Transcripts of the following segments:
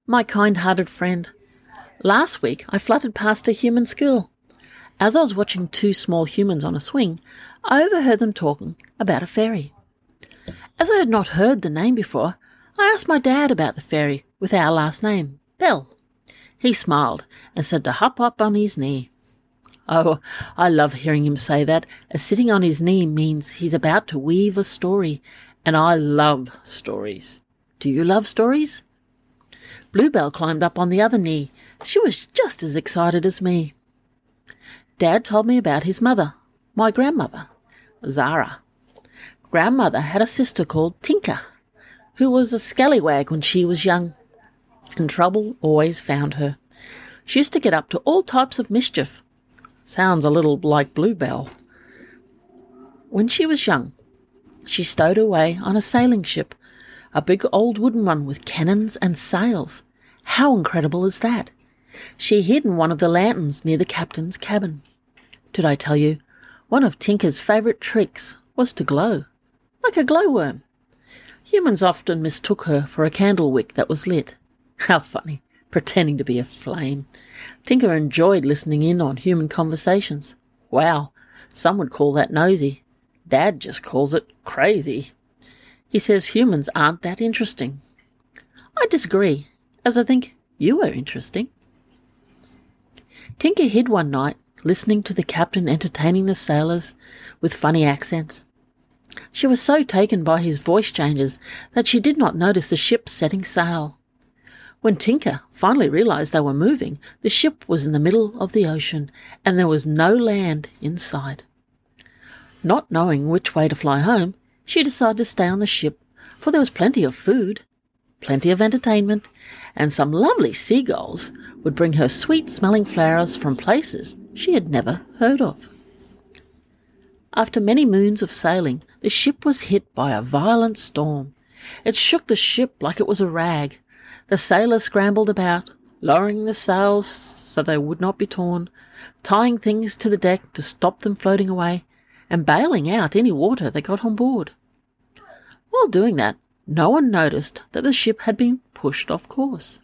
My kind-hearted friend, last week I fluttered past a human school. As I was watching two small humans on a swing, I overheard them talking about a fairy. As I had not heard the name before, I asked my dad about the fairy with our last name, Bell. He smiled and said to hop up on his knee. Oh, I love hearing him say that, as sitting on his knee means he's about to weave a story, and I love stories. Do you love stories? Bluebell climbed up on the other knee. She was just as excited as me. Dad told me about his mother, my grandmother, Zara. Grandmother had a sister called Tinker, who was a scallywag when she was young, and trouble always found her. She used to get up to all types of mischief. Sounds a little like Bluebell. When she was young, she stowed away on a sailing ship, a big old wooden one with cannons and sails. How incredible is that? She hid in one of the lanterns near the captain's cabin. Did I tell you, one of Tinker's favourite tricks was to glow, like a glowworm. Humans often mistook her for a candle wick that was lit. How funny, pretending to be a flame. Tinker enjoyed listening in on human conversations. Wow, some would call that nosy. Dad just calls it crazy. He says humans aren't that interesting. I disagree, as I think you are interesting. Tinker hid one night, listening to the captain entertaining the sailors with funny accents. She was so taken by his voice changes that she did not notice the ship setting sail. When Tinker finally realised they were moving, the ship was in the middle of the ocean and there was no land in sight. Not knowing which way to fly home, she decided to stay on the ship, for there was plenty of food, plenty of entertainment, and some lovely seagulls would bring her sweet-smelling flowers from places she had never heard of. After many moons of sailing, the ship was hit by a violent storm. It shook the ship like it was a rag. The sailors scrambled about, lowering the sails so they would not be torn, tying things to the deck to stop them floating away, and bailing out any water they got on board. While doing that, no one noticed that the ship had been pushed off course.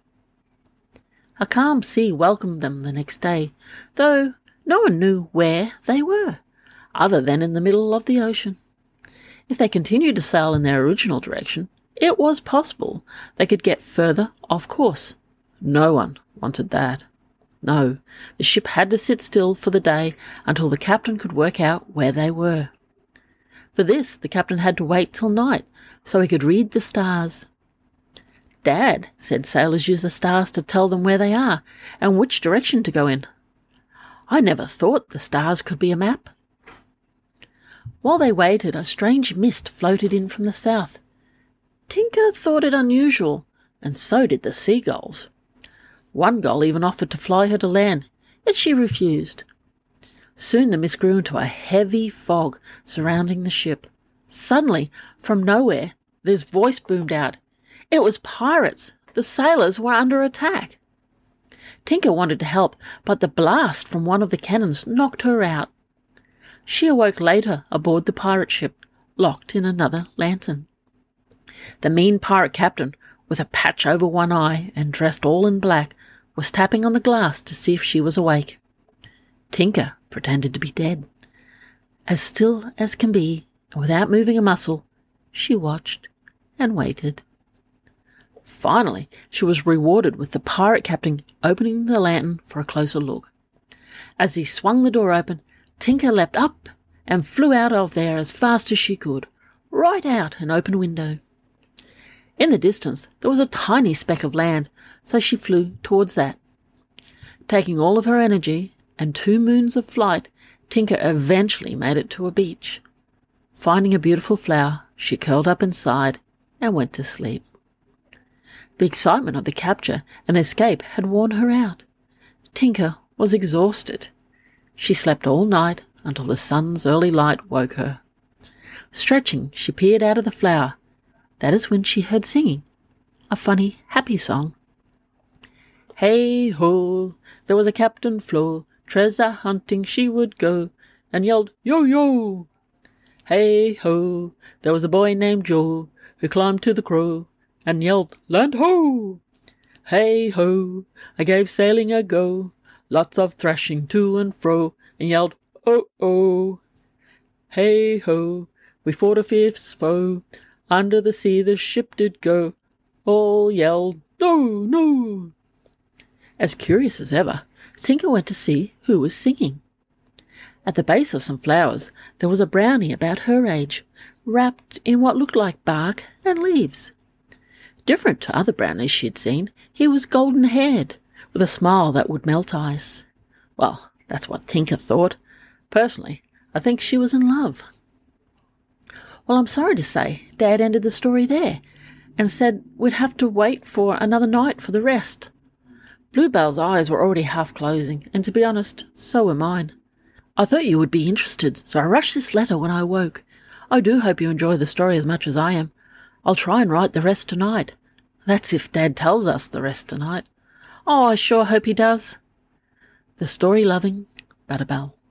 A calm sea welcomed them the next day, though no one knew where they were, other than in the middle of the ocean. If they continued to sail in their original direction, it was possible they could get further off course. No one wanted that. No, the ship had to sit still for the day until the captain could work out where they were. For this, the captain had to wait till night so he could read the stars. Dad said sailors use the stars to tell them where they are and which direction to go in. I never thought the stars could be a map. While they waited, a strange mist floated in from the south. Tinker thought it unusual, and so did the seagulls. One gull even offered to fly her to land, yet she refused. Soon the mist grew into a heavy fog surrounding the ship. Suddenly, from nowhere, this voice boomed out. It was pirates. The sailors were under attack. Tinker wanted to help, but the blast from one of the cannons knocked her out. She awoke later aboard the pirate ship, locked in another lantern. The mean pirate captain, with a patch over one eye and dressed all in black, was tapping on the glass to see if she was awake. Tinker pretended to be dead. As still as can be, and without moving a muscle, she watched and waited. Finally, she was rewarded with the pirate captain opening the lantern for a closer look. As he swung the door open, Tinker leapt up and flew out of there as fast as she could, right out an open window. In the distance, there was a tiny speck of land, so she flew towards that. Taking all of her energy and 2 moons of flight, Tinker eventually made it to a beach. Finding a beautiful flower, she curled up inside and went to sleep. The excitement of the capture and escape had worn her out. Tinker was exhausted. She slept all night until the sun's early light woke her. Stretching, she peered out of the flower. That is when she heard singing, a funny, happy song. Hey ho, there was a Captain Flo, treasure hunting she would go, and yelled, yo yo. Hey ho, there was a boy named Joe, who climbed to the crow, and yelled, land ho. Hey-ho, I gave sailing a go, lots of thrashing to and fro, and yelled, oh-oh. Hey-ho, we fought a fierce foe, under the sea the ship did go, all yelled, no, no. As curious as ever, Tinker went to see who was singing. At the base of some flowers there was a brownie about her age, wrapped in what looked like bark and leaves. Different to other brownies she had seen, he was golden-haired, with a smile that would melt ice. Well, that's what Tinker thought. Personally, I think she was in love. Well, I'm sorry to say, Dad ended the story there, and said we'd have to wait for another night for the rest. Bluebell's eyes were already half closing, and to be honest, so were mine. I thought you would be interested, so I rushed this letter when I awoke. I do hope you enjoy the story as much as I am. I'll try and write the rest tonight. That's if Dad tells us the rest tonight. Oh, I sure hope he does. The story-loving Butterbell.